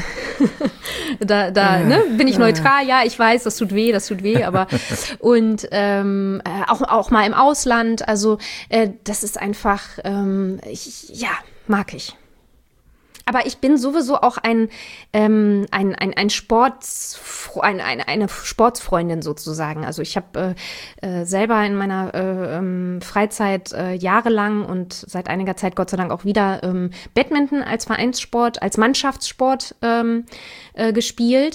da, da ne, bin ich neutral. Ja, ich weiß, das tut weh, das tut weh. Aber und ähm, auch auch mal im Ausland. Also äh, das ist einfach, ähm, ich, ja, mag ich. Aber ich bin sowieso auch ein, ähm, ein, ein, ein Sports, ein, eine, eine Sportsfreundin sozusagen. Also ich habe äh, äh, selber in meiner äh, ähm, Freizeit äh, jahrelang und seit einiger Zeit Gott sei Dank auch wieder ähm, Badminton als Vereinssport, als Mannschaftssport ähm, äh, gespielt.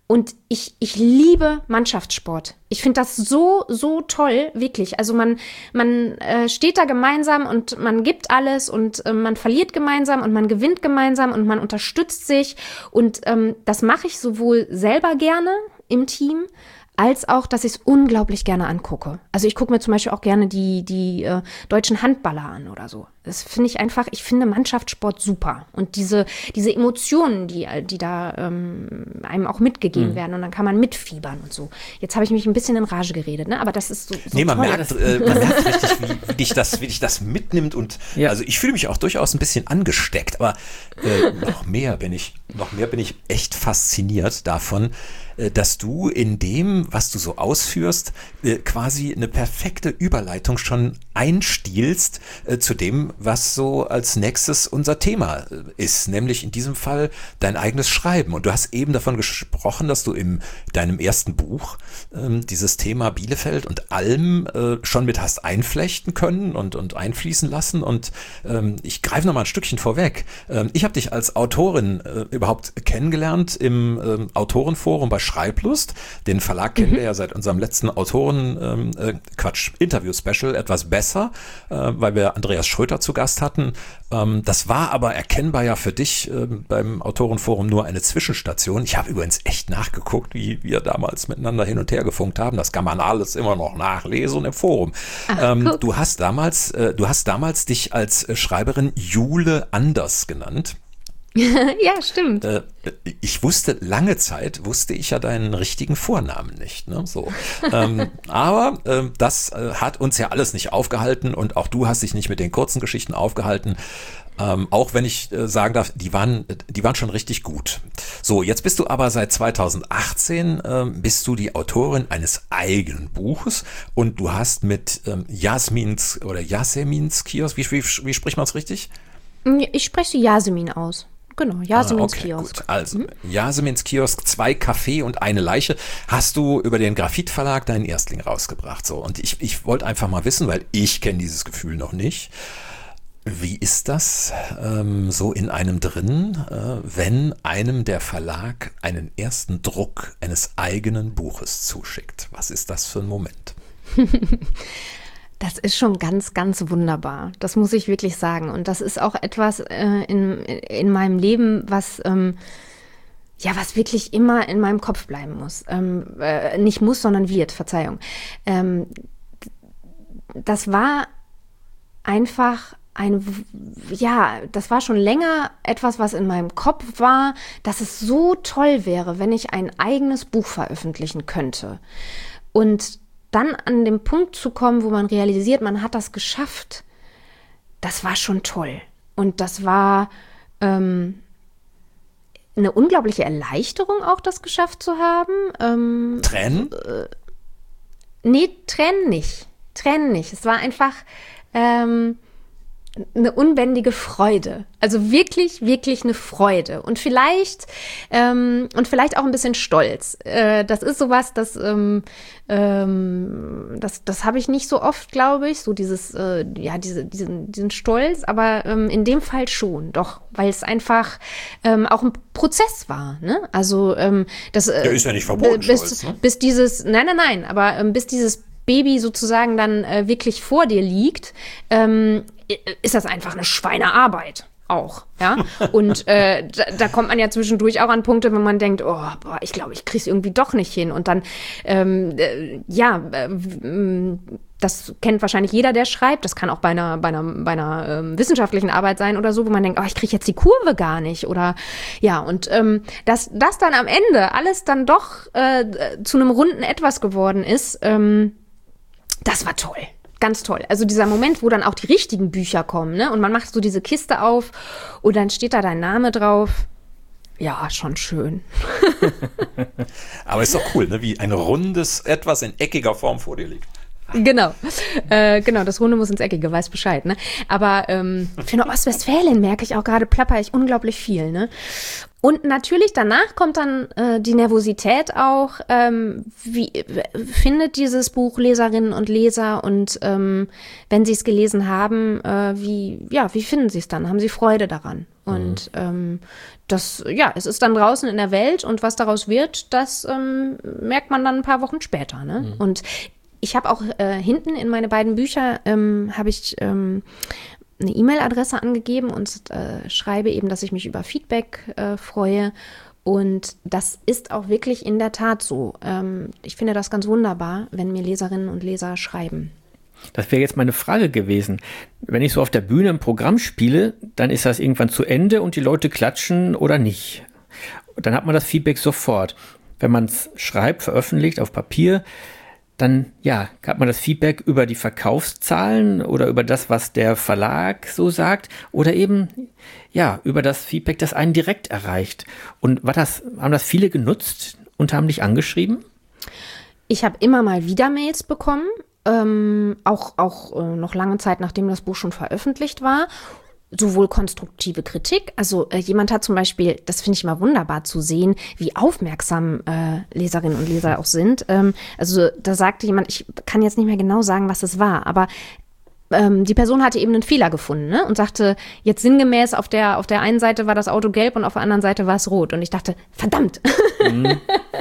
Und ich, ich liebe Mannschaftssport. Ich finde das so, so toll, wirklich. Also man, man äh, steht da gemeinsam und man gibt alles und äh, man verliert gemeinsam und man gewinnt gemeinsam und man unterstützt sich. Und ähm, das mache ich sowohl selber gerne im Team, als auch, dass ich es unglaublich gerne angucke. Also ich gucke mir zum Beispiel auch gerne die, die äh, deutschen Handballer an oder so. Das finde ich einfach, ich finde Mannschaftssport super. Und diese, diese Emotionen, die, die da ähm, einem auch mitgegeben mhm. werden und dann kann man mitfiebern und so. Jetzt habe ich mich ein bisschen in Rage geredet, ne? Aber das ist so, so Nee, man toll. merkt, äh, man merkt richtig, wie, wie, dich das, wie dich das mitnimmt und Ja. also ich fühle mich auch durchaus ein bisschen angesteckt, aber äh, noch mehr bin ich, noch mehr bin ich echt fasziniert davon, äh, dass du in dem, was du so ausführst, äh, quasi eine perfekte Überleitung schon einstiehlst äh, zu dem, was so als nächstes unser Thema äh, ist, nämlich in diesem Fall dein eigenes Schreiben. Und du hast eben davon gesprochen, dass du in deinem ersten Buch ähm, dieses Thema Bielefeld und Alm äh, schon mit hast einflechten können und, und einfließen lassen. Und ähm, ich greife noch mal ein Stückchen vorweg. Ähm, ich habe dich als Autorin äh, überhaupt kennengelernt im ähm, Autorenforum bei Schreiblust. Den Verlag kennen wir ja seit unserem letzten Autoren, ähm, äh, Quatsch, Interview-Special etwas besser, äh, weil wir Andreas Schröter zu Gast hatten. Ähm, das war aber erkennbar ja für dich äh, beim Autorenforum nur eine Zwischenstation. Ich habe übrigens echt nachgeguckt, wie wir damals miteinander hin und her gefunkt haben. Das kann man alles immer noch nachlesen im Forum. Ach, ähm, guck. du hast damals, äh, du hast damals dich als äh, Schreiberin Jule Anders genannt. Ja, stimmt. Äh, ich wusste, lange Zeit wusste ich ja deinen richtigen Vornamen nicht, ne? So. ähm, aber äh, das äh, hat uns ja alles nicht aufgehalten und auch du hast dich nicht mit den kurzen Geschichten aufgehalten. Ähm, auch wenn ich äh, sagen darf, die waren, die waren schon richtig gut. So, jetzt bist du aber seit zweitausendachtzehn äh, bist du die Autorin eines eigenen Buches und du hast mit ähm, Jasmins oder Yasemins Kiosk, wie, wie, wie spricht man es richtig? Ich spreche Yasemin aus. Genau, Yasemins Ah, okay, Kiosk. gut. Also, Yasemins Kiosk, zwei Kaffee und eine Leiche, hast du über den Graphit Verlag deinen Erstling rausgebracht. So. Und ich, ich wollte einfach mal wissen, weil ich kenne dieses Gefühl noch nicht. Wie ist das ähm, so in einem drin, äh, wenn einem der Verlag einen ersten Druck eines eigenen Buches zuschickt? Was ist das für ein Moment? Das ist schon ganz, ganz wunderbar. Das muss ich wirklich sagen. Und das ist auch etwas äh, in, in meinem Leben, was, ähm, ja, was wirklich immer in meinem Kopf bleiben muss. Ähm, äh, nicht muss, sondern wird, Verzeihung. Ähm, das war einfach ein, ja, das war schon länger etwas, was in meinem Kopf war, dass es so toll wäre, wenn ich ein eigenes Buch veröffentlichen könnte. Und dann an den Punkt zu kommen, wo man realisiert, man hat das geschafft, das war schon toll. Und das war ähm, eine unglaubliche Erleichterung, auch das geschafft zu haben. Ähm, Tränen? Äh, nee, Tränen nicht. Tränen nicht. Es war einfach ähm, eine unbändige Freude. Also wirklich, wirklich eine Freude. Und vielleicht, ähm, und vielleicht auch ein bisschen Stolz. Äh, das ist sowas, das, ähm, ähm, das, das habe ich nicht so oft, glaube ich. So dieses, äh, ja, diese, diesen, diesen Stolz, aber ähm, in dem Fall schon, doch, weil es einfach ähm, auch ein Prozess war. Ne? Also ähm, das äh, Der ist ja nicht verboten, bis, Stolz, ne? bis dieses, nein, nein, nein, aber ähm, bis dieses Baby sozusagen dann äh, wirklich vor dir liegt, ähm, ist das einfach eine Schweinearbeit auch, ja. Und äh, da, da kommt man ja zwischendurch auch an Punkte, wenn man denkt, oh, boah, ich glaube, ich krieg's irgendwie doch nicht hin. Und dann, ähm, äh, ja, äh, das kennt wahrscheinlich jeder, der schreibt. Das kann auch bei einer, bei einer, bei einer ähm, wissenschaftlichen Arbeit sein oder so, wo man denkt, oh, ich kriege jetzt die Kurve gar nicht. Oder ja, und ähm, dass das dann am Ende alles dann doch äh, zu einem runden Etwas geworden ist, ähm, das war toll. Ganz toll. Also dieser Moment, wo dann auch die richtigen Bücher kommen, ne? Und man macht so diese Kiste auf und dann steht da dein Name drauf. Ja, schon schön. Aber ist doch cool, ne? Wie ein rundes Etwas in eckiger Form vor dir liegt. Genau, äh, genau, das Runde muss ins Eckige, weiß Bescheid, ne? Aber ähm, für eine Ostwestfälin merke ich auch gerade, plapper ich unglaublich viel, ne? Und natürlich danach kommt dann äh, die Nervosität auch, ähm, wie w- findet dieses Buch Leserinnen und Leser und ähm, wenn sie es gelesen haben, äh, wie, ja, wie finden sie es dann? Haben sie Freude daran? Und ähm, das, ja, es ist dann draußen in der Welt und was daraus wird, das ähm, merkt man dann ein paar Wochen später, ne? Mhm. Und ich habe auch äh, hinten in meine beiden Bücher ähm, habe ich ähm, eine E-Mail-Adresse angegeben und äh, schreibe eben, dass ich mich über Feedback äh, freue. Und das ist auch wirklich in der Tat so. Ähm, ich finde das ganz wunderbar, wenn mir Leserinnen und Leser schreiben. Das wäre jetzt meine Frage gewesen. Wenn ich so auf der Bühne ein Programm spiele, dann ist das irgendwann zu Ende und die Leute klatschen oder nicht. Dann hat man das Feedback sofort. Wenn man es schreibt, veröffentlicht auf Papier, dann ja, hat man das Feedback über die Verkaufszahlen oder über das, was der Verlag so sagt oder eben ja, über das Feedback, das einen direkt erreicht. Und war das, haben das viele genutzt und haben dich angeschrieben? Ich habe immer mal wieder Mails bekommen, ähm, auch, auch äh, noch lange Zeit, nachdem das Buch schon veröffentlicht war. Sowohl konstruktive Kritik, also äh, jemand hat zum Beispiel, das finde ich immer wunderbar zu sehen, wie aufmerksam äh, Leserinnen und Leser auch sind. Ähm, also da sagte jemand, ich kann jetzt nicht mehr genau sagen, was es war, aber ähm, die Person hatte eben einen Fehler gefunden, ne? Und sagte jetzt sinngemäß, auf der, auf der einen Seite war das Auto gelb und auf der anderen Seite war es rot. Und ich dachte, verdammt, mhm.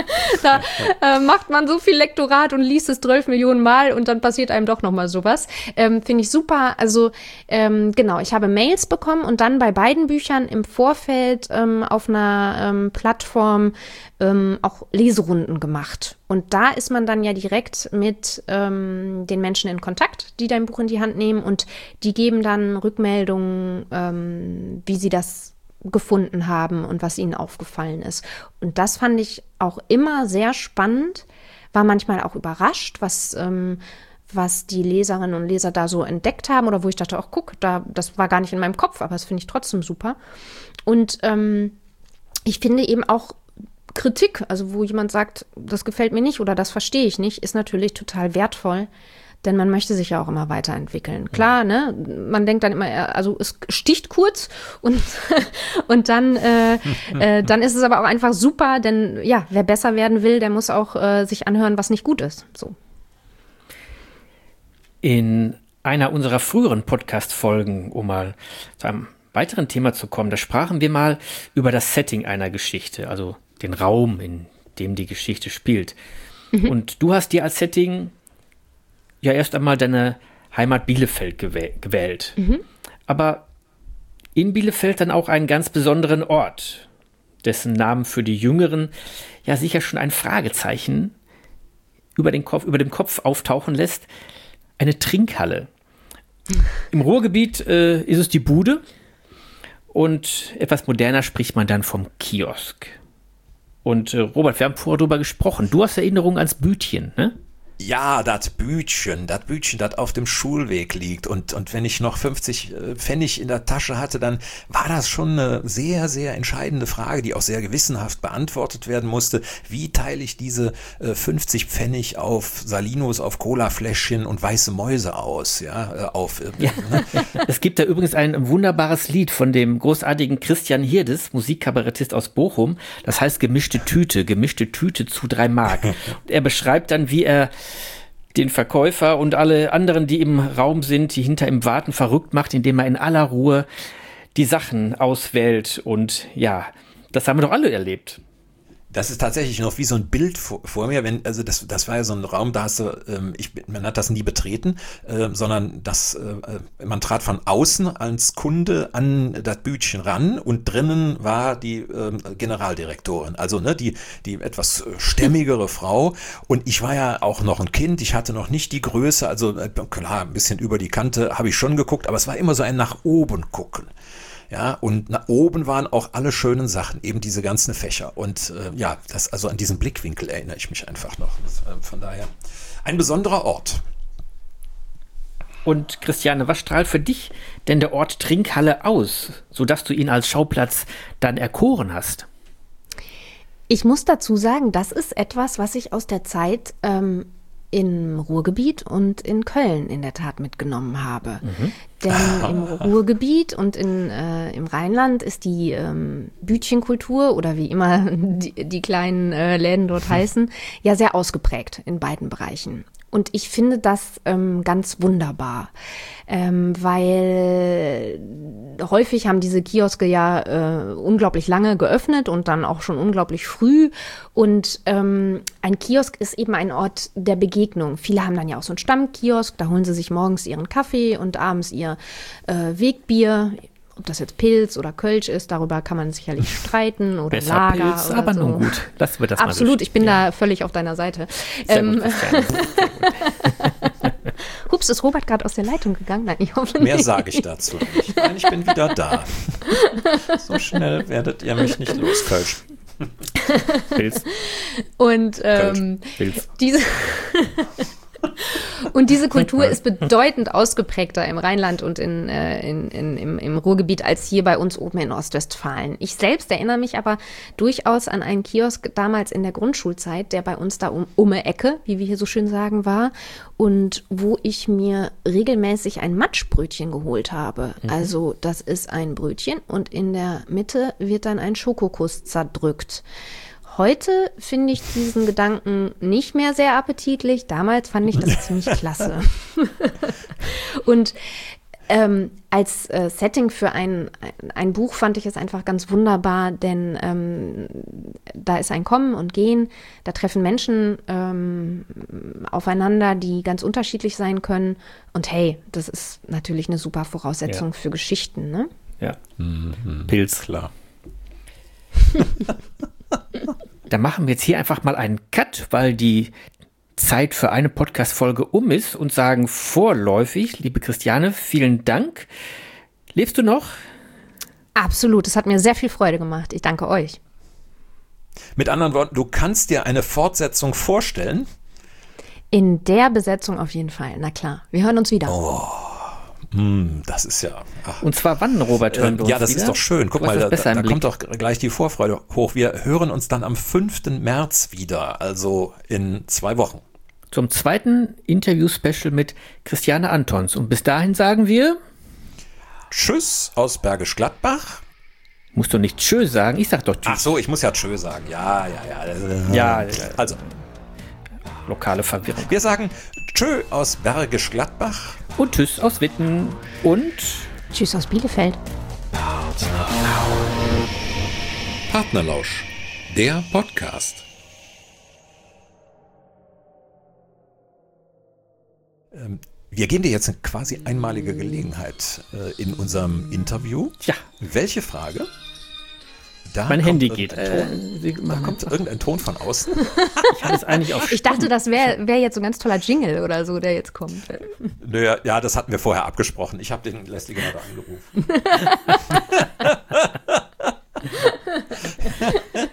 da äh, macht man so viel Lektorat und liest es zwölf Millionen Mal und dann passiert einem doch nochmal sowas. Ähm, finde ich super. Also ähm, genau, ich habe Mails bekommen und dann bei beiden Büchern im Vorfeld ähm, auf einer ähm, Plattform ähm, auch Leserunden gemacht. Und da ist man dann ja direkt mit ähm, den Menschen in Kontakt, die dein Buch in die Hand nehmen und die geben dann Rückmeldungen, ähm, wie sie das gefunden haben und was ihnen aufgefallen ist. Und das fand ich auch immer sehr spannend, war manchmal auch überrascht, was, ähm, was die Leserinnen und Leser da so entdeckt haben oder wo ich dachte, ach guck, da, das war gar nicht in meinem Kopf, aber das finde ich trotzdem super. Und ähm, ich finde eben auch Kritik, also wo jemand sagt, das gefällt mir nicht oder das verstehe ich nicht, ist natürlich total wertvoll, denn man möchte sich ja auch immer weiterentwickeln. Klar, ne, man denkt dann immer, also es sticht kurz und, und dann, äh, äh, dann ist es aber auch einfach super, denn ja, wer besser werden will, der muss auch äh, sich anhören, was nicht gut ist. So. In einer unserer früheren Podcast-Folgen, um mal zu einem weiteren Thema zu kommen, da sprachen wir mal über das Setting einer Geschichte, also den Raum, in dem die Geschichte spielt. Mhm. Und du hast dir als Setting ja erst einmal deine Heimat Bielefeld gewäh- gewählt. Mhm. Aber in Bielefeld dann auch einen ganz besonderen Ort, dessen Namen für die Jüngeren ja sicher schon ein Fragezeichen über den Kopf, über dem Kopf auftauchen lässt. Eine Trinkhalle. Im Ruhrgebiet äh, ist es die Bude und etwas moderner spricht man dann vom Kiosk. Und äh, Robert, wir haben vorher drüber gesprochen. Du hast Erinnerungen ans Bütchen, ne? Ja, das Bütchen, das Bütchen, das auf dem Schulweg liegt. Und, und wenn ich noch fünfzig Pfennig in der Tasche hatte, dann war das schon eine sehr, sehr entscheidende Frage, die auch sehr gewissenhaft beantwortet werden musste. Wie teile ich diese äh, fünfzig Pfennig auf Salinos, auf Colafläschchen und weiße Mäuse aus? Ja, äh, auf. Äh, ja. Ne? Es gibt da übrigens ein wunderbares Lied von dem großartigen Christian Hirdes, Musikkabarettist aus Bochum. Das heißt Gemischte Tüte, gemischte Tüte zu drei Mark. Er beschreibt dann, wie er den Verkäufer und alle anderen, die im Raum sind, die hinter ihm warten, verrückt macht, indem er in aller Ruhe die Sachen auswählt. Und ja, das haben wir doch alle erlebt. Das ist tatsächlich noch wie so ein Bild vor, vor mir, wenn, also das, das war ja so ein Raum, da hast du, ähm, ich, man hat das nie betreten, äh, sondern das, äh, man trat von außen als Kunde an das Bütchen ran und drinnen war die äh, Generaldirektorin, also ne, die, die etwas stämmigere Frau und ich war ja auch noch ein Kind, ich hatte noch nicht die Größe, also äh, klar, ein bisschen über die Kante habe ich schon geguckt, aber es war immer so ein nach oben gucken. Ja, und nach oben waren auch alle schönen Sachen, eben diese ganzen Fächer. Und äh, ja, das, also an diesen Blickwinkel erinnere ich mich einfach noch. Das, äh, von daher ein besonderer Ort. Und Christiane, was strahlt für dich denn der Ort Trinkhalle aus, sodass du ihn als Schauplatz dann erkoren hast? Ich muss dazu sagen, das ist etwas, was ich aus der Zeit ähm, im Ruhrgebiet und in Köln in der Tat mitgenommen habe. Mhm. Denn im Ruhrgebiet und in, äh, im Rheinland ist die ähm, Bütchenkultur oder wie immer die, die kleinen äh, Läden dort heißen, ja sehr ausgeprägt in beiden Bereichen. Und ich finde das ähm, ganz wunderbar, ähm, weil häufig haben diese Kioske ja äh, unglaublich lange geöffnet und dann auch schon unglaublich früh. Und ähm, ein Kiosk ist eben ein Ort der Begegnung. Viele haben dann ja auch so einen Stammkiosk, da holen sie sich morgens ihren Kaffee und abends ihr äh, Wegbier. Ob das jetzt Pilz oder Kölsch ist, darüber kann man sicherlich streiten oder Besser Lager. Pilz, oder aber so. nun gut. Lassen wir das Absolut, mal so ich bin ja. da völlig auf deiner Seite. Sehr Ähm, gut, Christiane. Sehr gut. Hups, ist Robert gerade aus der Leitung gegangen? Nein, ich hoffe Mehr nicht. sage ich dazu nicht. Nein, ich bin wieder da. So schnell werdet ihr mich nicht los, Kölsch. Pilz. Und ähm, Pilz. diese Und diese Kultur ist bedeutend ausgeprägter im Rheinland und in, äh, in, in, im, im Ruhrgebiet als hier bei uns oben in Ostwestfalen. Ich selbst erinnere mich aber durchaus an einen Kiosk damals in der Grundschulzeit, der bei uns da um, um die Ecke, wie wir hier so schön sagen, war und wo ich mir regelmäßig ein Matschbrötchen geholt habe. Mhm. Also das ist ein Brötchen und in der Mitte wird dann ein Schokokuss zerdrückt. Heute finde ich diesen Gedanken nicht mehr sehr appetitlich. Damals fand ich das ziemlich klasse. Und ähm, als äh, Setting für ein, ein Buch fand ich es einfach ganz wunderbar, denn ähm, da ist ein Kommen und Gehen, da treffen Menschen ähm, aufeinander, die ganz unterschiedlich sein können. Und hey, das ist natürlich eine super Voraussetzung ja. für Geschichten, ne? Ja, mhm. Pilz. Klar. Da machen wir jetzt hier einfach mal einen Cut, weil die Zeit für eine Podcast-Folge um ist und sagen vorläufig, liebe Christiane, vielen Dank. Lebst du noch? Absolut, es hat mir sehr viel Freude gemacht. Ich danke euch. Mit anderen Worten, du kannst dir eine Fortsetzung vorstellen? In der Besetzung auf jeden Fall, na klar. Wir hören uns wieder. Oh. Mm, das ist ja... Ach. Und zwar wann, Robert, hören wir uns Ja, das wieder? ist doch schön. Guck Du mal, da, da Blick. kommt doch gleich die Vorfreude hoch. Wir hören uns dann am fünften März wieder, also in zwei Wochen. Zum zweiten Interview-Special mit Christiane Antons. Und bis dahin sagen wir... Tschüss aus Bergisch Gladbach. Musst du nicht Tschö sagen? Ich sag doch Tschüss. Ach so, ich muss ja Tschö sagen. Ja, ja, ja. Ja, also... Lokale Verwirrung. Wir sagen Tschö aus Bergisch Gladbach. Und Tschüss aus Witten. Und Tschüss aus Bielefeld. Partnerlausch, der Podcast. Ähm, wir geben dir jetzt eine quasi einmalige Gelegenheit äh, in unserem Interview. Ja. Welche Frage? Da mein Handy geht. Äh, da kommt irgendein Ton von außen. Ich hatte es eigentlich auf Ich dachte, das wäre wär jetzt so ein ganz toller Jingle oder so, der jetzt kommt. Naja, ja, das hatten wir vorher abgesprochen. Ich habe den Leslie gerade angerufen.